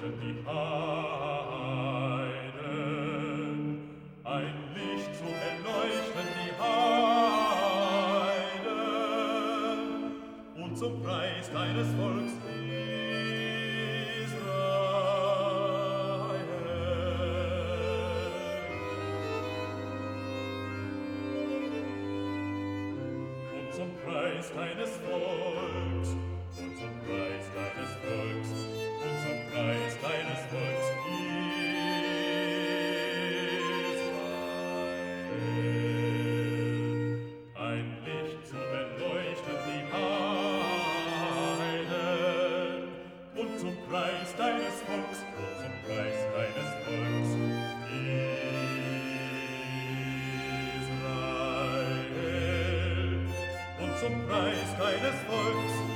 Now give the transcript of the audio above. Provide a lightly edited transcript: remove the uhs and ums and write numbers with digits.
leuchten die Heiden, ein Licht zu erleuchten die Heiden, und zum Preis deines Volks Israel. Und zum Preis deines Volks, und zum Preis deines Volks, und zum Preis deines Volks Israel. Ein Licht zu erleuchten die Heiden, und zum Preis deines Volks, und zum Preis deines Volks Israel. Und zum Preis deines Volks